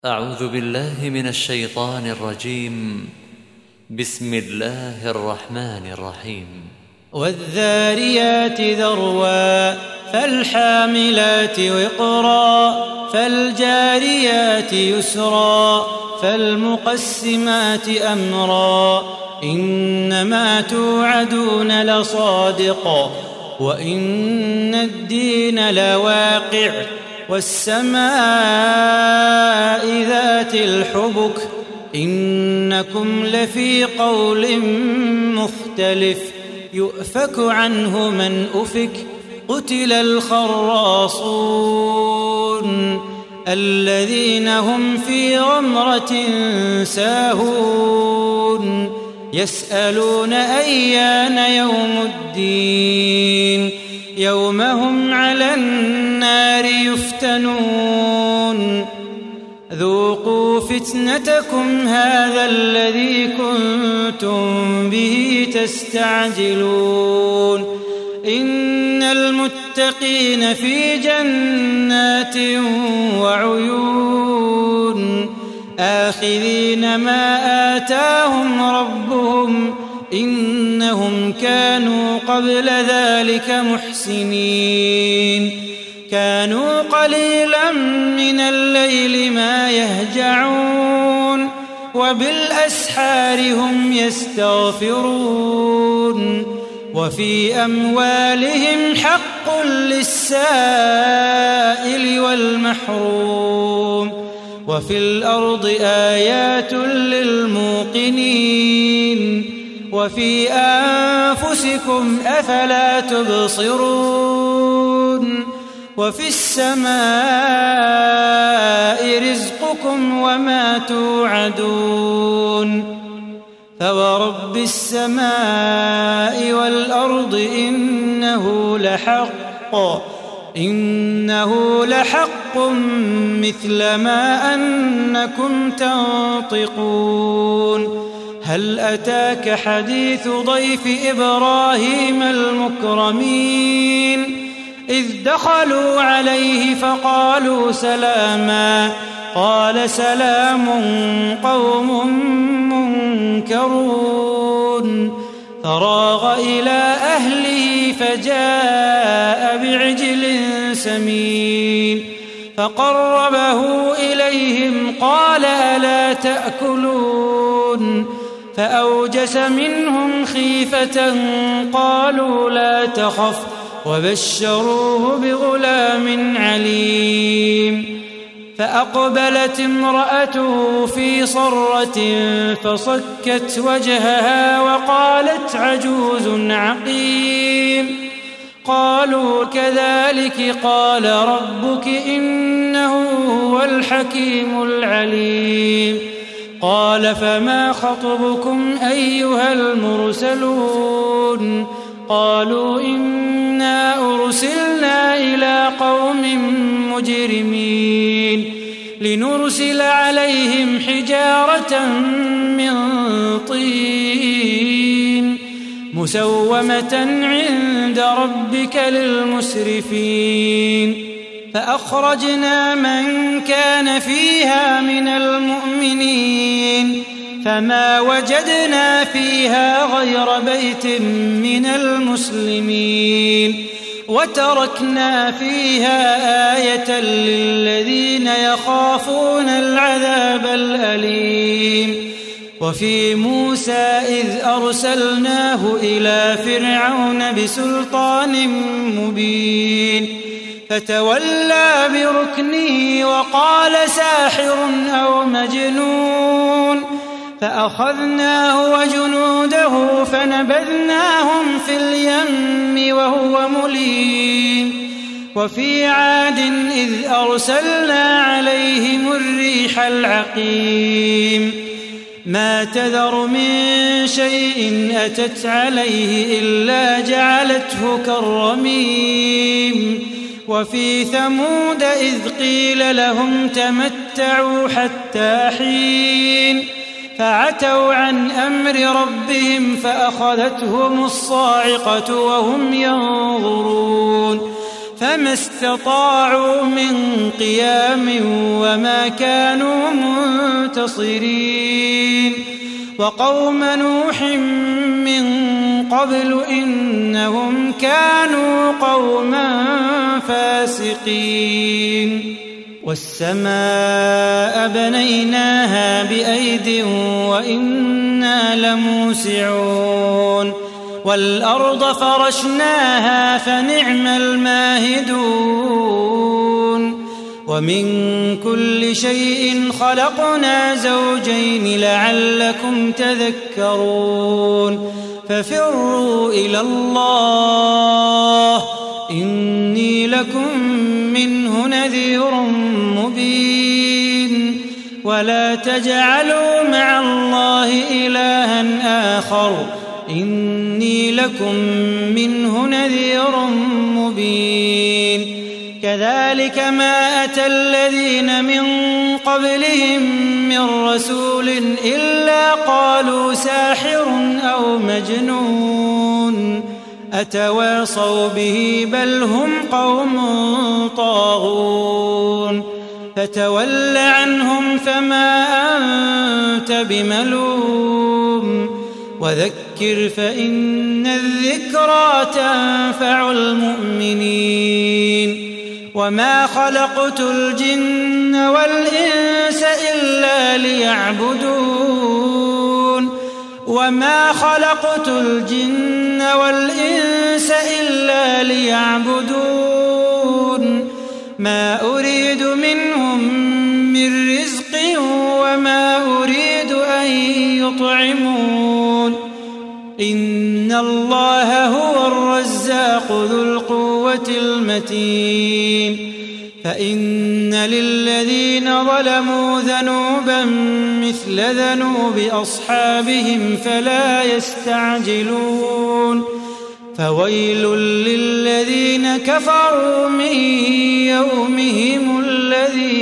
أعوذ بالله من الشيطان الرجيم. بسم الله الرحمن الرحيم. والذاريات ذروا فالحاملات وقرا فالجاريات يسرا فالمقسمات أمرا إنما توعدون لصادق وإن الدين لواقع والسماء ذات الحبك إنكم لفي قول مختلف يؤفك عنه من أفك قتل الخراصون الذين هم في غمرة ساهون يسألون أيان يوم الدين يوم هم على النار يفتنون ذوقوا فتنتكم هذا الذي كنتم به تستعجلون إن المتقين في جنات وعيون آخذين ما آتاهم ربهم إنهم كانوا قبل ذلك محسنين كانوا قليلا من الليل ما يهجعون وبالأسحار هم يستغفرون وفي أموالهم حق للسائل والمحروم وفي الأرض آيات للموقنين وفي أنفسكم أفلا تبصرون وفي السماء رزقكم وما توعدون فورب السماء والأرض إنه لحق مثل ما أنكم تنطقون هل أتاك حديث ضيف إبراهيم المكرمين إذ دخلوا عليه فقالوا سلاما قال سلام قوم منكرون فراغ إلى أهله فجاء بعجل سمين فقربه إليهم قال ألا تأكلون فأوجس منهم خيفة قالوا لا تخف وبشروه بغلام عليم فأقبلت امرأته في صرة فصكت وجهها وقالت عجوز عقيم قالوا كذلك قال ربك إنه هو الحكيم العليم قال فما خطبكم أيها المرسلون قالوا إنا أرسلنا إلى قوم مجرمين لنرسل عليهم حجارة من طين مسومة عند ربك للمسرفين فأخرجنا من كان فيها من المؤمنين فما وجدنا فيها غير بيت من المسلمين وتركنا فيها آية للذين يخافون العذاب الأليم وفي موسى إذ أرسلناه إلى فرعون بسلطان مبين فتولى بركنه وقال ساحر أو مجنون فأخذناه وجنوده فنبذناهم في اليم وهو مليم وفي عاد إذ أرسلنا عليهم الريح العقيم ما تذر من شيء أتت عليه إلا جعلته كالرميم وفي ثمود إذ قيل لهم تمتعوا حتى حين فعتوا عن أمر ربهم فأخذتهم الصاعقة وهم ينظرون فما استطاعوا من قيام وما كانوا منتصرين وقوم نوح من قبل إنهم كانوا قوما فاسقين والسماء بنيناها بأيد وإنا لموسعون والأرض فرشناها فنعم الماهدون ومن كل شيء خلقنا زوجين لعلكم تذكرون ففروا إلى الله إني لكم منه نذير مبين ولا تجعلوا مع الله إلها آخر إني لكم منه نذير مبين كذلك ما أتى الذين من قبلهم من رسول إلا قالوا ساحر أو مجنون أتواصوا به بل هم قوم طاغون فتول عنهم فما أنت بملوم وذكر فإن الذكرى تنفع المؤمنين وما خلقت الجن والإنس إلا ليعبدون وما خلقت الجن والإنس إلا ليعبدون ما أريد منهم من رزق وما أريد أن يطعمون إن الله هو الرزاق ذو القوة المتين فإن للذين ظلموا ذنوبا مثل ذنوب أصحابهم فلا يستعجلون فويل للذين كفروا من يومهم الذي